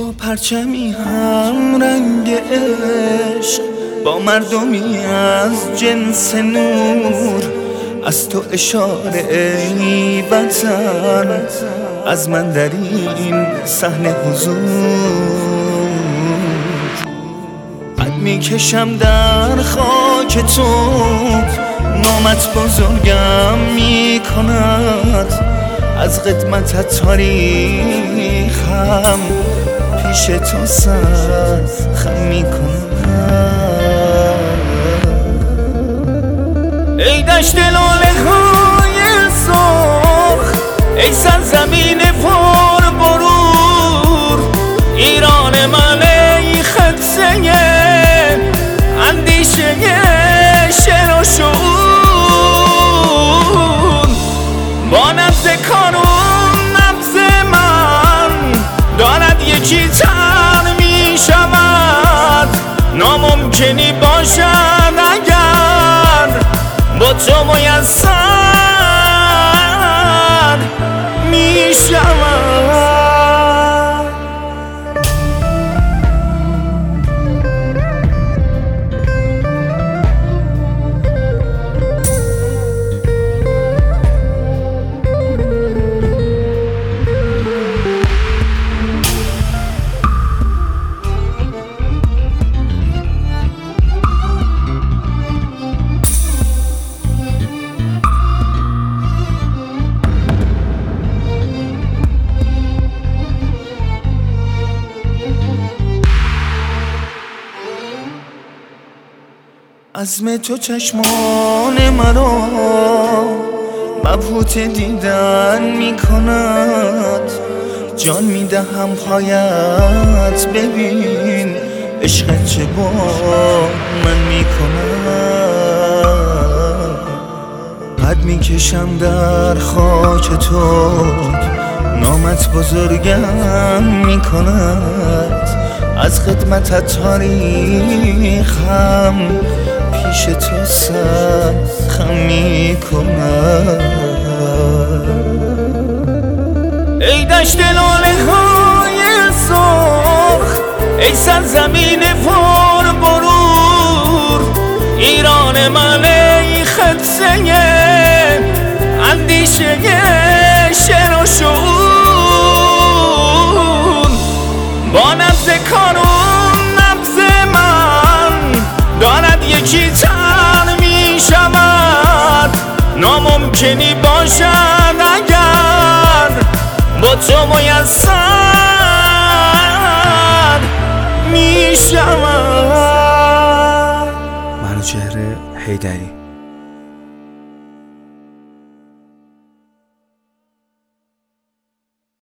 با پرچمی هم رنگ عشق، با مردمی از جنس نور، از تو اشاره ای وطن، از من در این صحنه حضور. قد میکشم در خاک تو، نامت بزرگم میکند، از قدمتت تاریخم پیش تو سر خم میکنم. ای دشت لاله های سرخ، ای سرزمین پر برور، ایران من ای خطه اندیشه شعر و شعور. با نبض کانون نبض من دارد یکی تن می شود، ناممکنی باشد اگر با تو میسر می شود. عزم تو چشمان مرا مبهوت دیدن می کند، جان می دهم پایت ببین عشق چه با من می کند. قد می کشم در خاک تو، نامت بزرگم می کند، از خدمتت تاریخم پیش تو سر خم میکنم. ای دشت لاله های سرخ، ای سرزمین پر برور، ایران من ای خطه اندیشه شعر و شعور. با نبض کانون نبض من دارد یکی تن می شود، ناممکنی باشد اگر با تو میسر می شود. منوچهر حیدری.